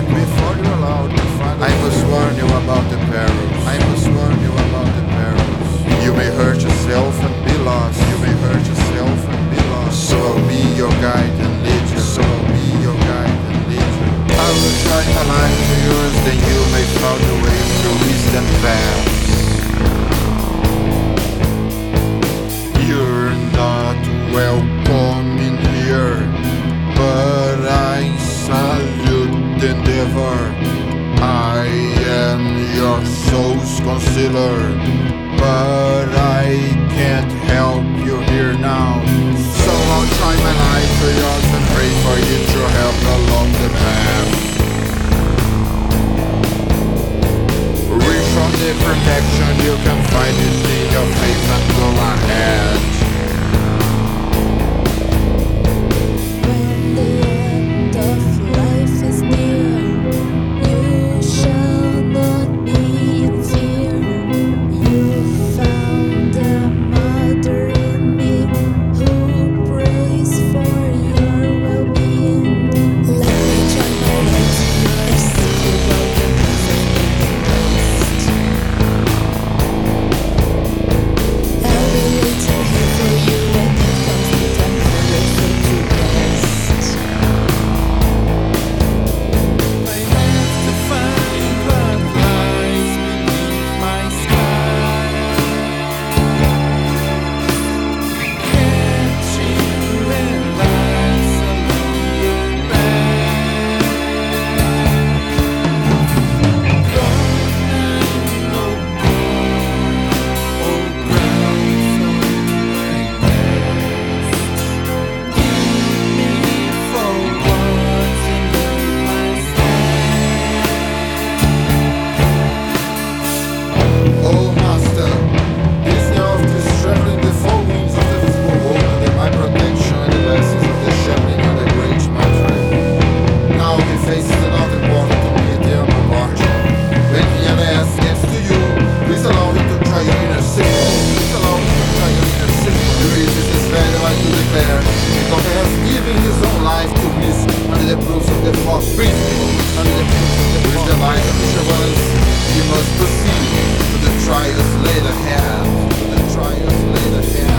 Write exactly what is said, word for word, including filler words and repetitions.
before you're allowed to find. I must warn you about the perils. I must warn you about the perils. You may hurt yourself and be lost. You may hurt yourself and be lost. So I'll be your guide and lead you. So I'll be your guide and lead you. I will try my life to yours, then you may find the way through eastern paths. You're not welcome in here, but I salute the endeavor. I am your soul's concealer, but I can't help you here now. So I'll try my life for yours and pray for you to help along the path. Reach from the protection, you can find it in your faith and go ahead. When the end of life is near, you shall not be in fear. You found a mother in me who prays for your well-being. Let me join my life to yours, if you welcome I'll be waiting here for you when it comes the time for your faith to rest. I have to find what lies beneath my sky. Can't you realize I'm on your back? Gone and no more, old ground from my past. Give me for once and leave my stand. Oh Master, this day of this traveling the four winds of the visible world under my protection and the blessings of the shepherding and the great mountain. Now he faces another portal to meet the humble march. When he asks gets to you, please allow him to try your inner signal. Please allow him to try your inner signal. The resist is value I to declare, because he has given his own life to miss under the proofs of the false principle. Under the proofs of the with the light of the chevaliers, he must proceed to the trials laid ahead. To the trials laid ahead.